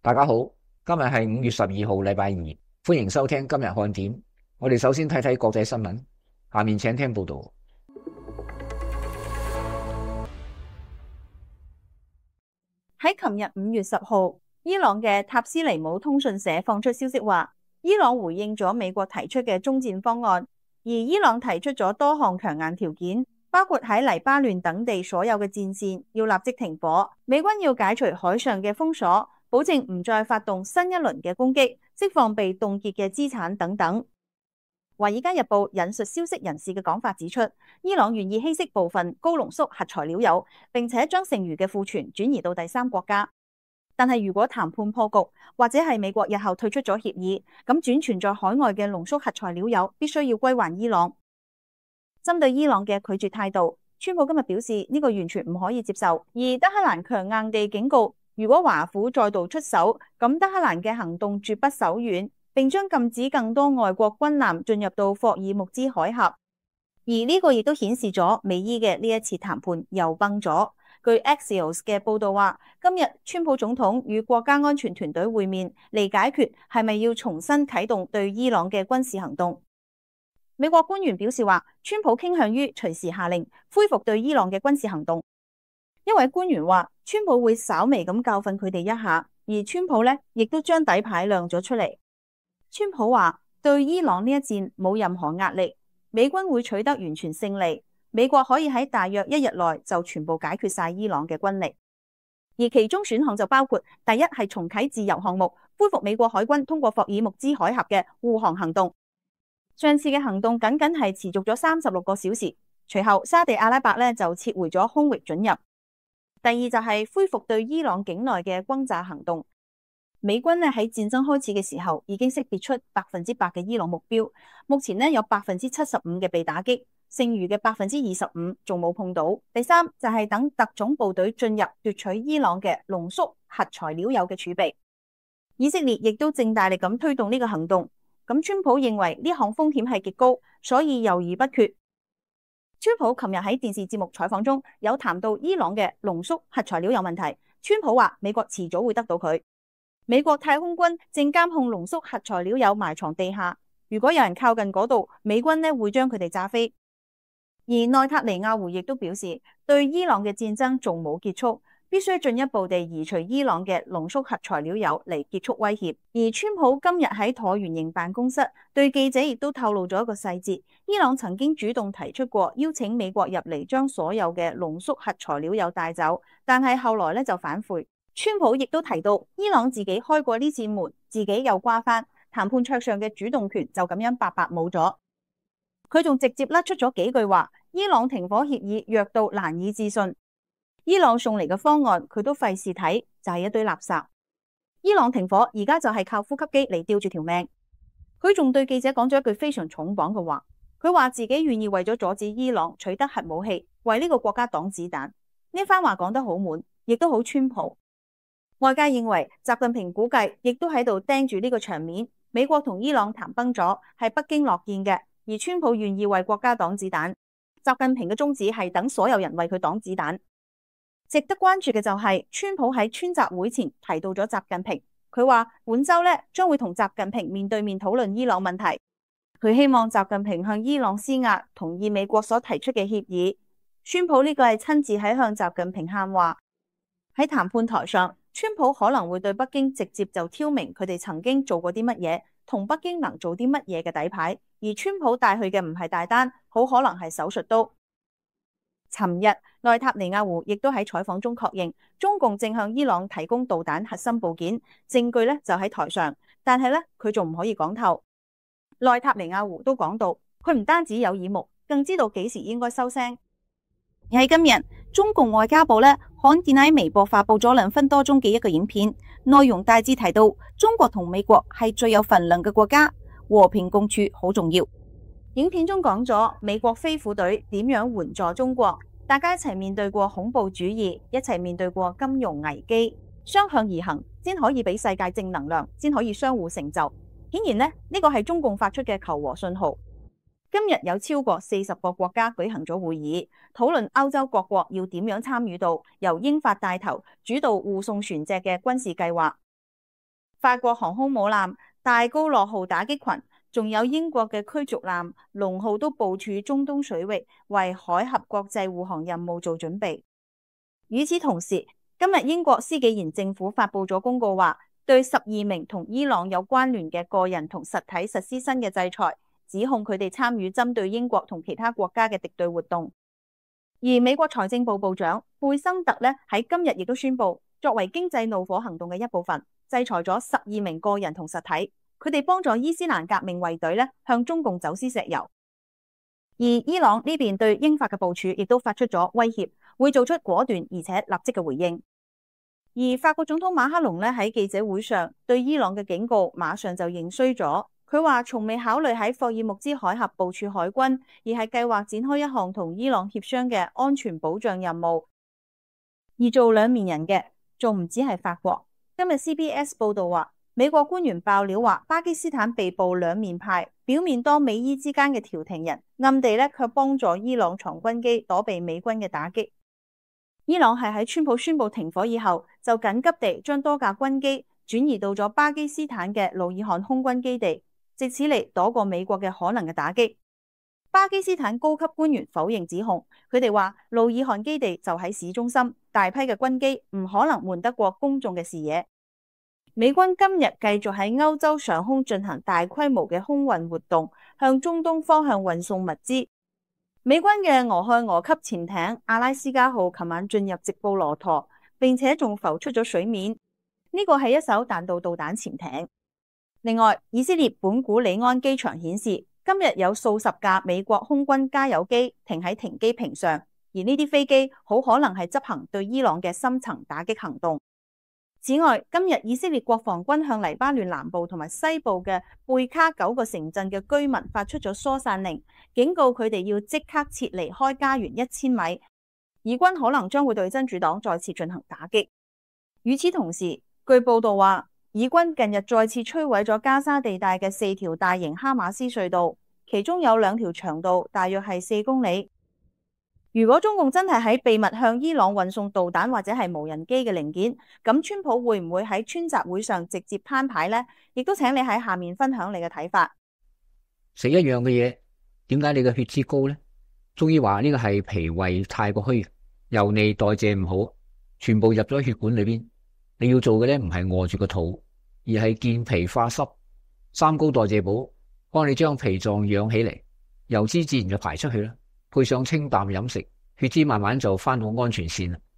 大家好，今日係5月12號，禮拜二，歡迎收聽今日看點。我哋首先睇睇國際新聞，下面請聽報道。 喺琴日5月10號，伊朗嘅塔斯尼姆通訊社放出消息話，伊朗回應咗美國提出嘅終戰方案，而伊朗提出咗多項強硬條件，包括喺黎巴嫩等地所有嘅戰線要立即停火，美軍要解除海上嘅封鎖，保證唔再發動新一輪嘅攻擊，釋放被凍結嘅資產等等。《華爾街日報》引述消息人士嘅講法指出，伊朗願意稀釋部分高濃縮核材料鈾，並且將剩餘嘅庫存轉移到第三國家。但係如果談判破局，或者係美國日後退出咗協議，咁轉存在海外嘅濃縮核材料鈾必須要歸還伊朗。針對伊朗嘅拒絕態度，川普今日表示呢個完全唔可以接受，而德黑蘭強硬地警告，如果華府再度出手，咁德黑蘭嘅行動絕不手軟，並將禁止更多外國軍艦進入到霍爾木茲海峽。而呢個亦都顯示咗美伊嘅呢一次談判又崩咗。據 Axios 嘅報道話，今日川普總統與國家安全團隊會面，嚟解決係咪要重新啟動對伊朗嘅軍事行動。美國官員表示話，川普傾向於隨時下令恢復對伊朗嘅軍事行動。一位官員話，川普會稍微咁教訓佢哋一下，而川普呢亦都將底牌亮咗出嚟。川普話，對伊朗呢一戰冇任何壓力，美軍會取得完全勝利，美國可以喺大約1日內就全部解決晒伊朗嘅軍力。而其中選項就包括，第一係重啟自由項目，恢復美國海軍通過霍爾木茲海峽嘅護航行動。上次嘅行動僅僅係持續咗36個小時，隨後沙地阿拉伯呢就撤回咗空域准入。第二就係恢復對伊朗境內嘅轟炸行動。美軍呢喺戰爭開始嘅時候已經識別出100%嘅伊朗目標，目前呢有75%嘅被打擊，剩餘嘅25%仲冇碰到。第三就係等特種部隊進入奪取伊朗嘅濃縮核材料鈾嘅儲備。以色列亦都正大力咁推動呢個行動。咁川普認為呢項風險係極高，所以猶豫不決。川普琴日喺電視節目採訪中有談到伊朗嘅濃縮核材料有問題。川普話美國遲早會得到佢。美國太空軍正監控濃縮核材料鈾埋藏地下，如果有人靠近嗰度，美軍呢會將佢哋炸飛。而內塔尼亞胡亦都表示，對伊朗嘅戰爭仲冇結束，必須進一步地移除伊朗嘅濃縮核材料鈾嚟結束威脅。而川普今日喺橢圓形辦公室對記者亦都透露咗一個細節，伊朗曾經主動提出過邀請美國入嚟將所有嘅濃縮核材料鈾帶走，但係後來呢就反悔。川普亦都提到，伊朗自己開過呢扇門，自己又瓜翻，談判桌上嘅主動權就咁樣白白冇咗。佢仲直接甩出咗幾句話，伊朗停火協議弱到難以置信。伊朗送嚟嘅方案佢都費事睇，就係一堆垃圾。伊朗停火而家就係靠呼吸機嚟吊住條命。佢仲對記者講咗一句非常重磅嘅話，佢話自己願意為咗阻止伊朗取得核武器，為呢個國家擋子彈。呢番話講得好滿，亦都好川普。外界認為習近平估計亦都喺度盯住呢個場面。美國同伊朗談崩咗，係北京樂見嘅，而川普願意為國家擋子彈。習近平嘅宗旨係等所有人為佢擋子彈。值得關注嘅就係川普喺川習會前提到咗習近平，佢話本周呢將會同習近平面對面討論伊朗問題。佢希望習近平向伊朗施壓，同意美國所提出嘅協議。川普呢個係親自喺向習近平喊話。喺談判台上，川普可能會對北京直接就挑明佢哋曾經做過啲乜嘢，同北京能做啲乜嘢嘅底牌。而川普帶去嘅唔係大單，好可能係手術刀。尋日內塔尼亞胡亦都喺採訪中確認，中共正向伊朗提供導彈核心部件，證據呢就喺台上，但係呢，佢仲唔可以講透。內塔尼亞胡都講到，佢唔單止有耳目，更知道幾時應該收聲。而喺今日，中共外交部呢罕見喺微博發布咗2分多鐘嘅一個影片，內容大致提到中國同美國係最有份量嘅國家，和平共處好重要。影片中講咗美國飛虎隊點樣援助中國，大家一齊面對過恐怖主義，一齊面對過金融危機，雙向而行先可以俾世界正能量，先可以相互成就。顯然呢，呢個係中共發出嘅求和信號。今日有超過40個國家舉行咗會議，討論歐洲各國要點樣參與到由英法帶頭主導護送船隻嘅軍事計劃。 法國航空母艦戴高樂號打擊群，仲有英國嘅驅逐艦龍號都部署中東水域，為海峽國際護航任務做準備。與此同時，今日英國施紀賢政府發布咗公告話，對12名同伊朗有關聯嘅個人同實體實施新嘅制裁，指控佢哋參與針對英國同其他國家嘅敵對活動。而美國財政部部長貝森特喺今日亦都宣布，作為經濟怒火行動嘅一部分，制裁咗12名個人同實體，佢哋幫助伊斯蘭革命衛隊向中共走私石油。而伊朗呢邊對英法嘅部署亦都發出咗威脅，會做出果斷而且立即嘅回應。而法國總統馬克龍喺記者會上對伊朗嘅警告馬上就認衰咗，佢話從未考慮喺霍爾木茲海峽部署海軍，而係計劃展開一項同伊朗協商嘅安全保障任務。而做兩面人嘅仲唔止係法國。今日 CBS 報道話，美國官員爆料話，巴基斯坦被捕兩面派，表面當美伊之間嘅調停人，暗地卻幫助伊朗藏軍機躲避美軍嘅打擊。伊朗係喺川普宣布停火以後，就緊急地將多架軍機轉移到咗巴基斯坦嘅努爾汗空軍基地，藉此嚟躲過美國嘅可能嘅打擊。巴基斯坦高級官員否認指控，佢哋話努爾汗基地就喺市中心，大批嘅軍機唔可能瞞得過公眾嘅視野。美軍今日繼續喺歐洲上空進行大規模嘅空運活動，向中東方向運送物資。美軍嘅俄亥俄級潛艇阿拉斯加號琴晚進入直布羅陀，並且仲浮出咗水面。呢個係一艘彈道導彈潛艇。另外，以色列本古里安機場顯示，今日有數十架美國空軍加油機停喺停機坪上，而呢啲飛機好可能係執行對伊朗嘅深層打擊行動。此外，今日以色列國防軍向黎巴嫩南部同埋西部嘅貝卡9個城鎮嘅居民發出咗疏散令，警告佢哋要即刻撤離開家園1000米，以軍可能將會對真主黨再次進行打擊。與此同時，據報道話，以軍近日再次摧毀咗加沙地帶嘅4條大型哈馬斯隧道，其中有2條長度大約係4公里。如果中共真係喺秘密向伊朗運送導彈或者係無人機嘅零件，咁川普會唔會喺川習會上直接攤牌呢？亦都請你喺下面分享你嘅睇法。 食一樣嘅嘢，點解你嘅血脂高呢？中醫話呢個係脾胃太過虛，油膩代謝唔好，全部入咗血管裏邊。你要做嘅呢，唔係餓住個肚，而係健脾化濕。三高代謝補幫你將脾臟養起嚟，油脂自然就排出去啦。配上清淡飲食，血脂慢慢就翻到安全線啦。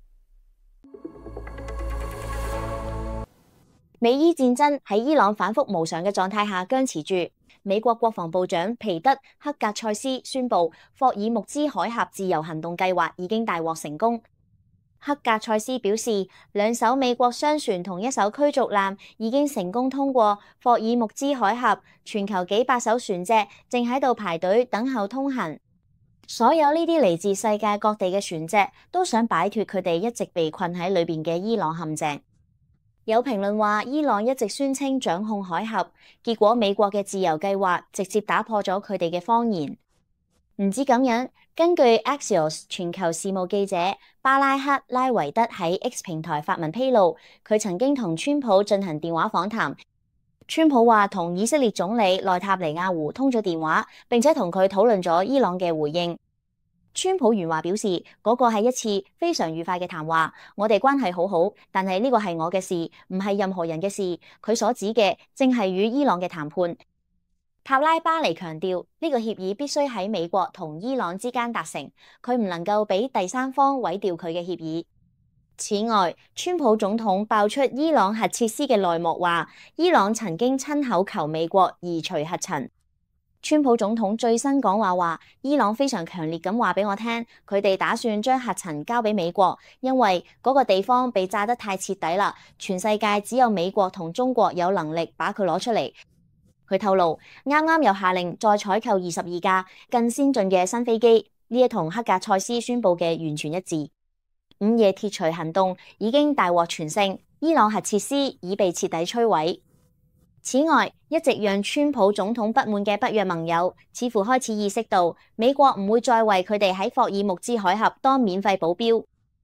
美伊戰爭喺伊朗反覆無常嘅狀態下僵持住。美國國防部長皮德克格塞斯宣布，霍爾木茲海峽自由行動計劃已經大獲成功。克格塞斯表示，2艘美國商船同1艘驅逐艦已經成功通過霍爾木茲海峽，全球幾百艘船隻正喺度排隊等候通行。所有呢啲嚟自世界各地嘅船隻都想擺脫佢哋一直被困喺裏邊嘅伊朗陷阱。有評論話，伊朗一直宣稱掌控海峽，結果美國嘅自由計劃直接打破咗佢哋嘅謊言。唔止咁樣，根據 Axios 全球事務記者巴拉克拉維德喺 X 平台發文披露，佢曾經同川普進行電話訪談。川普話同以色列總理內塔尼亞胡通咗電話，並且同佢討論咗伊朗嘅回應。川普原話表示，嗰個係一次非常愉快嘅談話，我哋關係好好，但係呢個係我嘅事，唔係任何人嘅事。佢所指嘅正係與伊朗嘅談判。塔拉巴尼強調，呢個協議必須喺美國同伊朗之間達成，佢唔能夠俾第三方毀掉佢嘅協議。此外，川普總統爆出伊朗核設施嘅內幕，話伊朗曾經親口求美國移除核塵。川普總統最新講話，伊朗非常強烈咁話俾我聽，佢哋打算將核塵交俾美國，因為嗰個地方被炸得太徹底啦，全世界只有美國同中國有能力把佢攞出嚟。佢透露，啱啱又下令再採購22架更先進嘅新飛機，呢一同克格塞斯宣布嘅完全一致。午夜鐵錘行動已經大獲全勝，伊朗核設施已被徹底摧毀。此外，一直讓川普總統不滿嘅北約盟友，似乎開始意識到美國唔會再為佢哋喺霍爾木茲海峽當免費保鏢。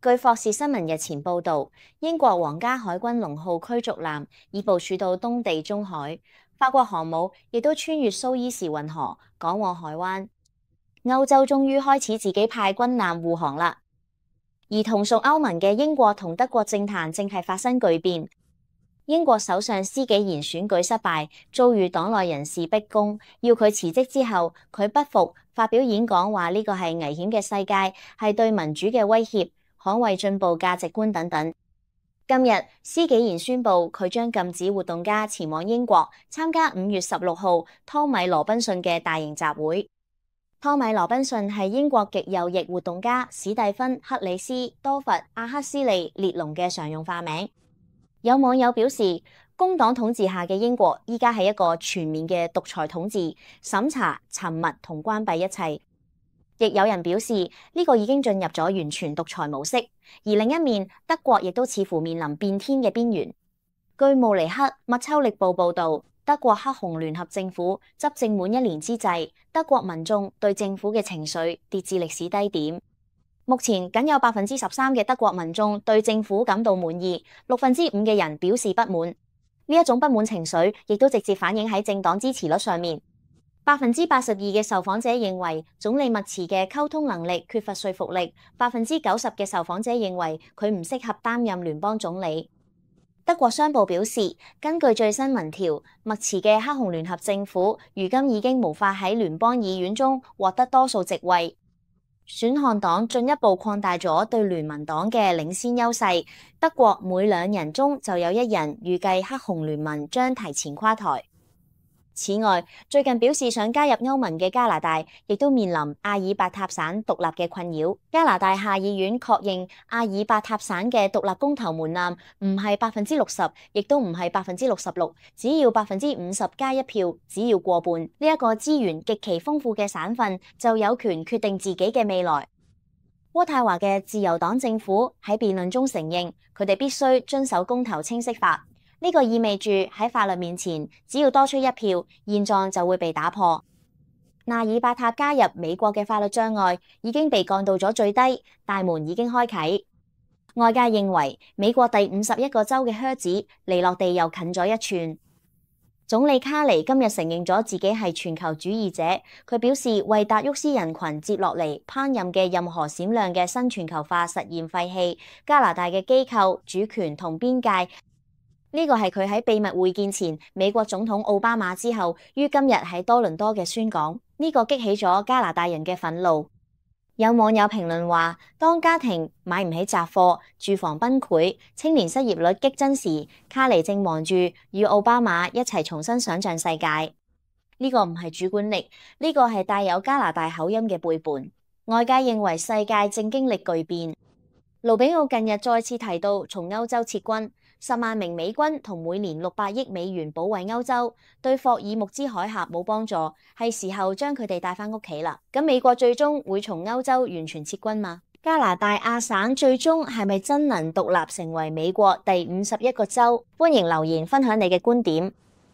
據霍士新聞日前報導，英國皇家海軍龍號驅逐艦已部署到東地中海，法國航母亦都穿越蘇伊士運河趕往海灣。歐洲終於開始自己派軍艦護航啦。而同屬歐盟嘅英國同德國政壇正係發生巨變。英國首相施紀賢選舉失敗，遭遇黨內人士逼宮，要佢辭職之後，佢不服，發表演講話呢個係危險嘅世界，係對民主嘅威脅，捍衛進步價值觀等等。今日施紀賢宣布佢將禁止活動家前往英國參加5月16號湯米羅賓遜嘅大型集會。湯米羅賓遜係英國極右翼活動家史蒂芬·克里斯多弗·阿克斯利列龍嘅常用化名。有網友表示，工黨統治下嘅英國依家係一個全面嘅獨裁統治，審查、沉默同關閉一切。亦有人表示，呢個已經進入咗完全獨裁模式。而另一面，德國亦都似乎面臨變天嘅邊緣。據慕尼黑麥秋力報報導，德國黑紅聯合政府執政滿1年之際，德國民眾對政府嘅情緒跌至歷史低點。目前僅有13%嘅德國民眾對政府感到滿意，5%嘅人表示不滿。呢一種不滿情緒亦都直接反映喺政黨支持率上面。82%嘅受訪者認為總理默茨嘅溝通能力缺乏說服力，90%嘅受訪者認為佢唔適合擔任聯邦總理。德國商報表示，根據最新民調，默茨嘅黑紅聯合政府如今已經無法喺聯邦議院中獲得多數席位。選項黨進一步擴大咗對聯盟黨嘅領先優勢，德國每2人中就有1人預計黑紅聯盟將提前垮台。此外，最近表示想加入歐盟嘅加拿大，亦都面臨阿爾伯塔省獨立嘅困擾。加拿大下議院確認阿爾伯塔省嘅獨立公投門檻唔係60%，亦都唔係66%，只要50%加1票，只要過半，呢一個資源極其豐富嘅省份就有權決定自己嘅未來。渥太華嘅自由黨政府喺辯論中承認，佢哋必須遵守公投清晰法。呢個意味住喺法律面前，只要多出1票，現狀就會被打破。納爾伯塔加入美國嘅法律障礙已經被降到咗最低，大門已經開啟。外界認為美國第51個州嘅靴子離落地又近咗1寸。總理卡尼今日承認咗自己係全球主義者，佢表示為達沃斯人群接落嚟烹飪嘅任何閃亮嘅新全球化實驗廢棄加拿大嘅機構主權同邊界。呢個係佢喺秘密會見前美國總統奧巴馬之後，於今日喺多倫多嘅宣講。呢個激起咗加拿大人嘅憤怒。有網友評論話，當家庭買唔起雜貨、住房崩潰、青年失業率激增時，卡尼正忙住與奧巴馬一齊重新想像世界。呢個唔係主觀力，呢個係帶有加拿大口音嘅背叛。外界認為世界正經歷巨變。盧比奧近日再次提到從歐洲撤軍。10萬名美軍同每年600億美元保衛歐洲，對霍爾木茲海峽冇幫助，係時候將佢哋帶返屋企啦。咁美國最終會從歐洲完全撤軍嗎？加拿大亞省最終係咪真能獨立成為美國第51個州？歡迎留言分享你嘅觀點。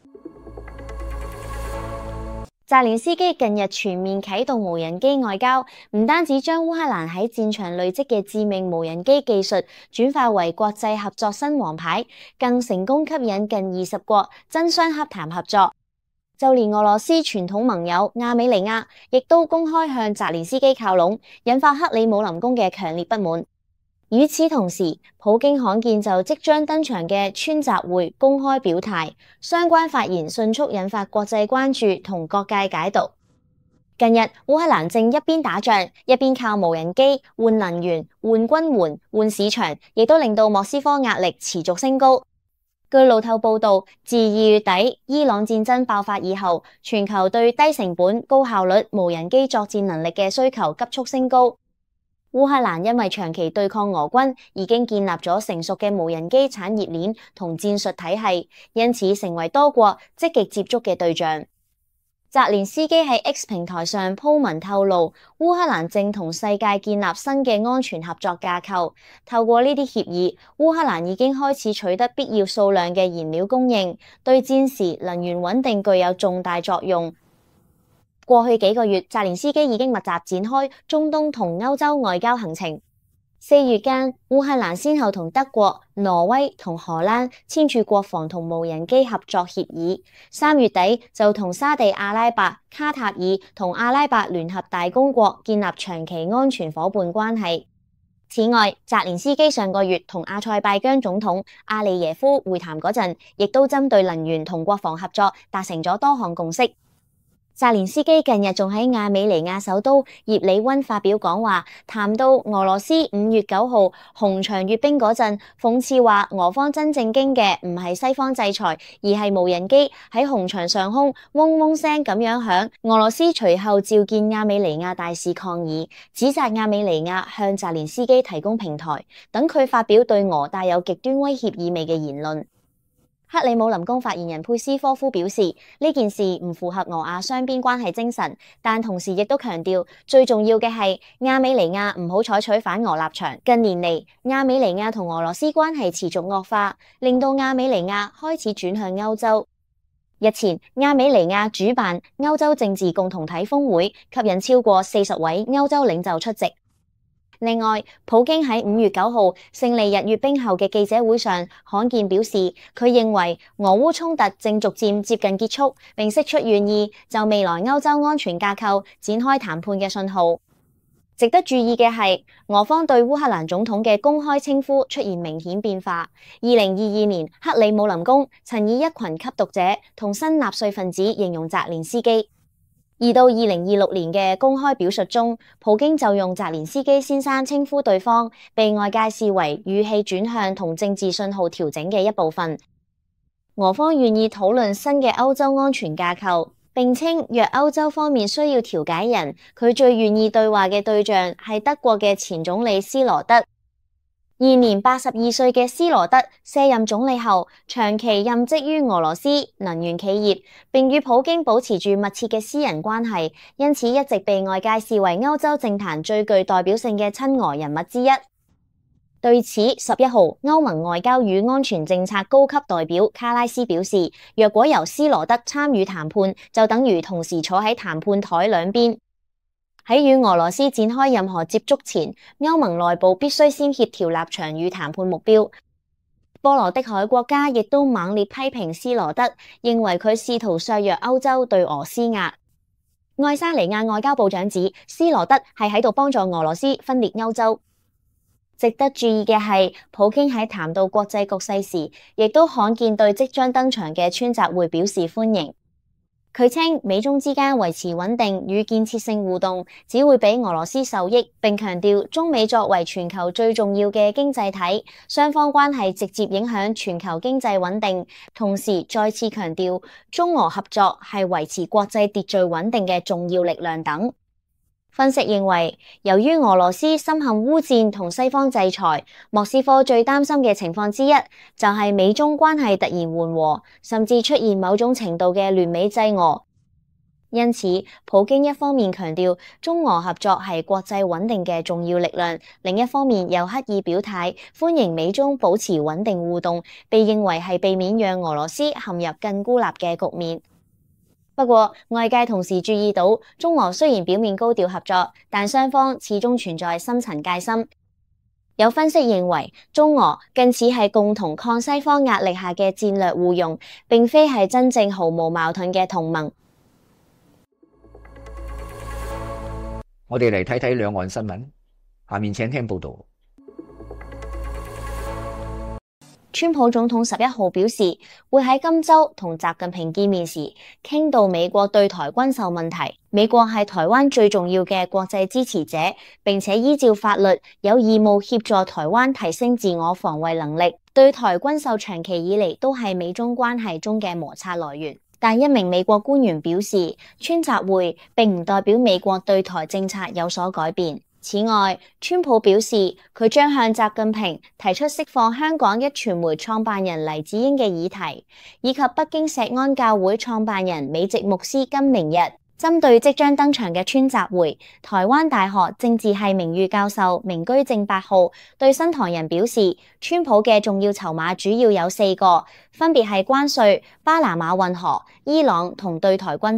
澤連斯基近日全面啟動無人機外交，唔單止將烏克蘭喺戰場累積嘅致命無人機技術轉化為國際合作新王牌，更成功吸引近20國爭相洽談合作。就連俄羅斯傳統盟友亞美尼亞亦都公開向澤連斯基靠攏，引發克里姆林宮嘅強烈不滿。與此同時，普京罕見就即將登場嘅川習會公開表態，相關發言迅速引發國際關注同各界解讀。近日，烏克蘭正一邊打仗，一邊靠無人機換能源、換軍援、換市場，亦都令到莫斯科壓力持續升高。據路透報道，自2月底伊朗戰爭爆發以後，全球對低成本、高效率無人機作戰能力嘅需求急速升高。烏克蘭因為長期對抗俄軍，已經建立咗成熟嘅無人機產業鏈同戰術體系，因此成為多國積極接觸嘅對象。澤連斯基喺 X 平台上鋪文透露，烏克蘭正同世界建立新嘅安全合作架構。透過呢啲協議，烏克蘭已經開始取得必要數量嘅燃料供應，對戰時能源穩定具有重大作用。過去幾個月，澤連斯基已經密集展開中東同歐洲外交行程。 4月間，烏克蘭先後同德國、挪威同荷蘭簽署國防同無人機合作協議。3月底就同沙地阿拉伯、卡塔爾同阿拉伯聯合大公國建立長期安全夥伴關係。此外，澤連斯基上個月同阿塞拜疆總統阿利耶夫會談嗰陣，亦都針對能源同國防合作達成咗多項共識。澤連斯基近日仲喺亞美尼亞首都葉里溫發表講話，談到俄羅斯5月9號紅場閱兵嗰陣，諷刺話俄方真正驚嘅唔係西方制裁，而係無人機喺紅場上空嗡嗡聲咁樣響。俄羅斯隨後召見亞美尼亞大使抗議，指責亞美尼亞向澤連斯基提供平台，等佢發表對俄帶有極端威脅意味嘅言論。克里姆林宮發言人佩斯科夫表示，呢件事唔符合俄亞雙邊關係精神，但同時亦都強調，最重要嘅係亞美尼亞唔好採取反俄立場。近年嚟，亞美尼亞同俄羅斯關係持續惡化，令到亞美尼亞開始轉向歐洲。日前，亞美尼亞主辦歐洲政治共同體峰會，吸引超過40位歐洲領袖出席。另外，普京喺5月9號勝利日閱兵後嘅記者會上，罕見表示，佢認為俄烏衝突正逐漸接近結束，並釋出願意就未來歐洲安全架構展開談判嘅信號。值得注意嘅係，俄方對烏克蘭總統嘅公開稱呼出現明顯變化。2022年，克里姆林宮曾以一群吸毒者同新納粹分子形容澤連斯基。而到2026年嘅公開表述中，普京就用澤連斯基先生稱呼對方，被外界視為語氣轉向同政治信號調整嘅一部分。俄方願意討論新嘅歐洲安全架構，並稱若歐洲方面需要調解人，佢最願意對話嘅對象係德國嘅前總理施羅德。現年82歲嘅施羅德卸任總理後，長期任職於俄羅斯能源企業，並與普京保持住密切嘅私人關係，因此一直被外界視為歐洲政壇最具代表性嘅親俄人物之一。對此，11號歐盟外交與安全政策高級代表卡拉斯表示，若果由施羅德參與談判，就等於同時坐喺談判台兩邊。喺與俄羅斯展開任何接觸前，歐盟內部必須先協調立場與談判目標。波羅的海國家亦都猛烈批評施羅德，認為佢試圖削弱歐洲對俄施壓。愛沙尼亞外交部長指，施羅德係喺度幫助俄羅斯分裂歐洲。值得注意嘅係，普京喺談到國際局勢時，亦都罕見對即將登場嘅川習會表示歡迎。佢稱美中之間維持穩定與建設性互動，只會俾俄羅斯受益，並強調中美作為全球最重要嘅經濟體，雙方關係直接影響全球經濟穩定。同時再次強調中俄合作係維持國際秩序穩定嘅重要力量等。分析認為，由於俄羅斯深陷烏戰同西方制裁，莫斯科最擔心嘅情況之一就係美中關係突然緩和，甚至出現某種程度嘅聯美制俄。因此，普京一方面強調中俄合作係國際穩定嘅重要力量，另一方面又刻意表態歡迎美中保持穩定互動，被認為係避免讓俄羅斯陷入更孤立嘅局面。不過，外界同時注意到，中俄雖然表面高調合作，但雙方始終存在深層戒心。有分析認為，中俄更似係共同抗西方壓力下嘅戰略互用，並非係真正毫無矛盾嘅同盟。 我哋嚟睇睇兩岸新聞，下面請聽報道。 川普總統11號表示，會喺今週同習近平見面時，傾到美國對台軍售問題。美國係台灣最重要嘅國際支持者，並且依照法律有義務協助台灣提升自我防衛能力。對台軍售長期以嚟都係美中關係中嘅摩擦來源。但一名美國官員表示，川習會並唔代表美國對台政策有所改變。此外，川普表示佢將向習近平提出釋放香港一傳媒創辦人黎智英嘅議題，以及北京石安教會創辦人美籍牧師金明日。針對即將登場嘅川習會，台灣大學政治系名譽教授明居正8號對新唐人表示，川普嘅重要籌碼主要有4個，分別係關稅、巴拿馬運河、伊朗同對台軍售。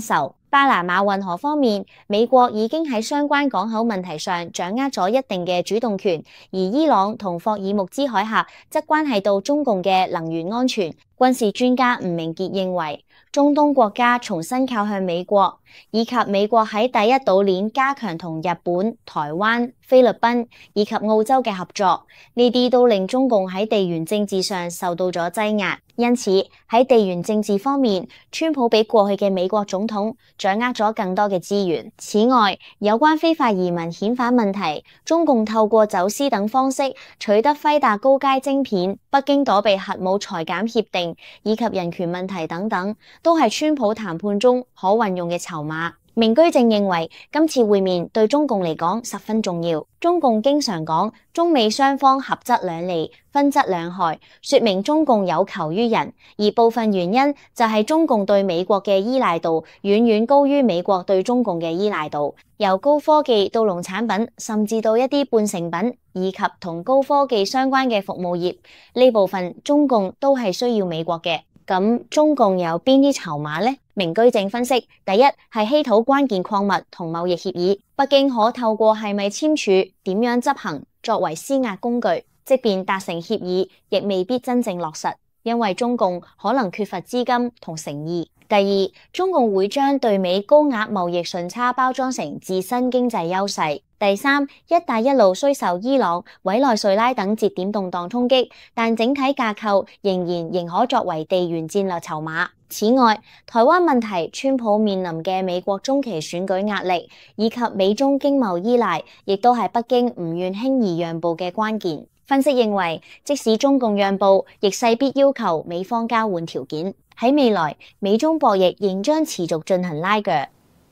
巴拿馬運河方面，美國已經喺相關港口問題上掌握咗一定嘅主動權，而伊朗同霍爾木茲海峽則關係到中共嘅能源安全。軍事專家吳明傑認為，中東國家重新靠向美國，以及美國喺第一島鏈加強同日本、台灣、菲律賓以及澳洲嘅合作，呢啲都令中共喺地緣政治上受到咗擠壓。因此喺地緣政治方面，川普比過去嘅美國總統掌握咗更多嘅資源。此外，有關非法移民遣返問題，中共透過走私等方式取得輝達高階晶片，北京躲避核武裁減協定以及人權問題等等，都係川普談判中可運用嘅籌碼。明居正認為今次會面對中共嚟講十分重要。中共經常講中美雙方合則兩利，分則兩害，說明中共有求於人，而部分原因就係中共對美國嘅依賴度遠遠高於美國對中共嘅依賴度。由高科技到農產品，甚至到一啲半成品，以及同高科技相關嘅服務業，呢部分中共都係需要美國嘅。咁中共有邊啲籌碼呢？明居正分析，第一係稀土關鍵礦物同貿易協議，北京可透過係咪簽署、點樣執行作為施壓工具，即便達成協議，亦未必真正落實，因為中共可能缺乏資金同誠意。第二，中共會將對美高額貿易順差包裝成自身經濟優勢。第三，一帶一路雖受伊朗、委內瑞拉等節點動盪衝擊，但整體架構仍可作為地緣戰略籌碼。此外，台灣問題、川普面臨嘅美國中期選舉壓力，以及美中經貿依賴，亦都係北京唔願輕易讓步嘅關鍵。分析認為，即使中共讓步，亦勢必要求美方交換條件。喺未來，美中博弈仍將持續進行拉鋸。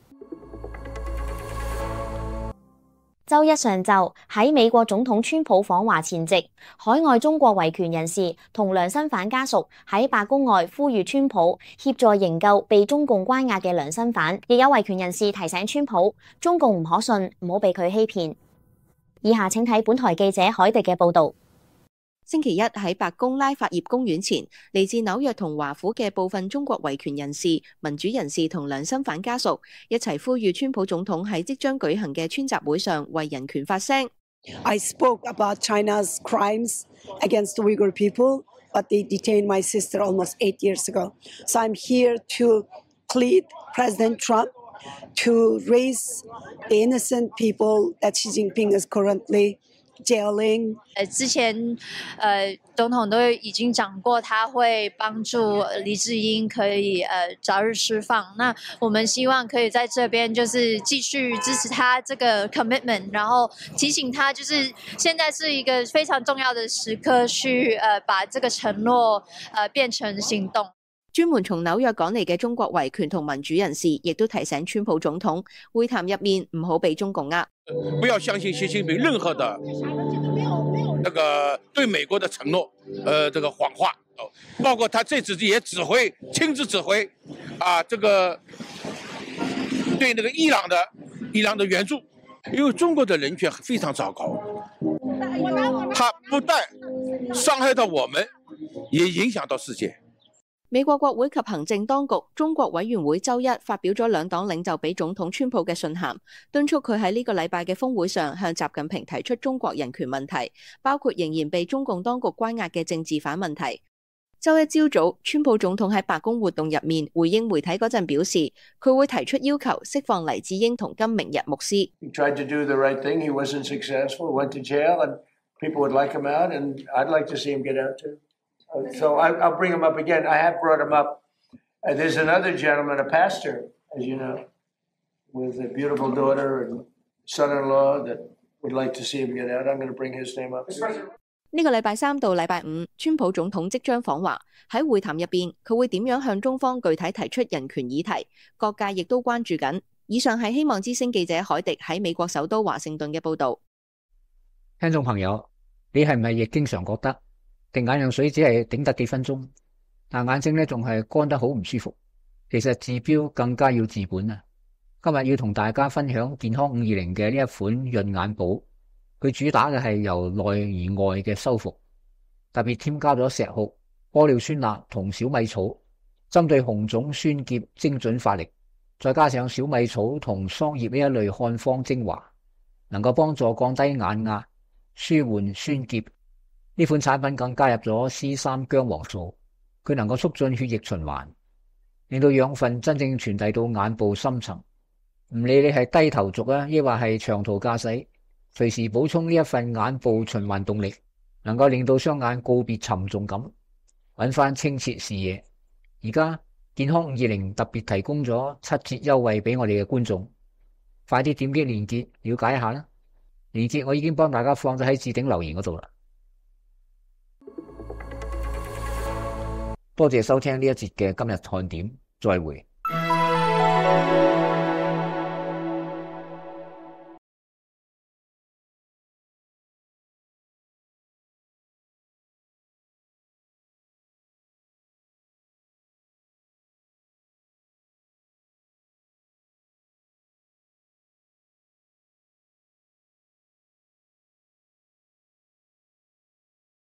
週一上晝，喺美國總統川普訪華前夕，海外中國維權人士同良心犯家屬喺白宮外呼籲川普協助營救被中共關押嘅良心犯，亦有維權人士提醒川普，中共唔可信，唔好被佢欺騙。以下請睇本台記者海迪嘅報導。 星期一喺白宮拉法葉公園前，嚟自紐約同華府嘅部分中國維權人士、民主人士同良心犯家屬一齊呼籲川普總統喺即將舉行嘅川習會上為人權發聲。 I spoke about China's crimes against the Uyghur people, but they detained my sister almost 8 years ago. So I'm here to plead President Trump to raise the innocent people that Xi Jinping is currently jailing. 之前總統都已經講過，他會幫助黎智英可以早日釋放。那我們希望可以在這邊就是繼續支持他這個 commitment， 然後提醒他，就是現在是一個非常重要的時刻，去把這個承諾變成行動。 專門從紐約趕嚟嘅中國維權同民主人士，亦都提醒川普總統會談入面唔好被中共呃。 不要相信習近平任何的那個對美國的承諾，這個謊話，包括他這次也親自指揮這個對那個伊朗的援助，因為中國的人權非常糟糕，他不但傷害到我們，也影響到世界。 美國國會及行政當局中國委員會週一發表咗兩黨領袖俾總統川普嘅信函，敦促佢喺呢個禮拜嘅峰會上向習近平提出中國人權問題，包括仍然被中共當局關押嘅政治犯問題。週一朝早，川普總統喺白宮活動入面回應媒體嗰陣表示，佢會提出要求釋放黎智英同金明日牧師。 He tried to do the right thing. He wasn't successful. Went to jail, and people would like him out, and I'd like to see him get out too. So I'll bring him up again. I have brought him up. There's another gentleman, a pastor, as you know, with a beautiful daughter and son-in-law that would like to see him get out. I'm going to bring his name up. 呢個禮拜三到禮拜五，川普總統即將訪華。喺會談入邊，佢會點樣向中方具體提出人權議題？各界亦都關注緊。以上係希望之聲記者海迪喺美國首都華盛頓嘅報導。 聽眾朋友，你係咪亦經常覺得滴眼藥水只係頂得幾分鐘，但眼睛咧仲係乾得好唔舒服？其實治標更加要治本啊！今日要同大家分享健康520嘅呢一款潤眼寶，佢主打嘅係由內而外嘅修復，特別添加咗石斛、玻尿酸鈉同小米草，針對紅腫酸澀精準發力， 再加上小米草同桑葉呢一類漢方精華，能夠幫助降低眼壓、舒緩酸澀。呢款產品更加入咗 C3 薑黃素，佢能夠促進血液循環，令到養分真正傳遞到眼部深層。唔理你係低頭族啊，抑或係長途駕駛，隨時補充呢一份眼部循環動力，能夠令到雙眼告別沉重感，揾翻清澈視野。而家健康520特別提供咗7折優惠俾我哋嘅觀眾，快啲點擊鏈接了解一下啦。鏈接我已經幫大家放咗喺置頂留言嗰度啦。多謝收聽呢一節嘅今日看點，再會。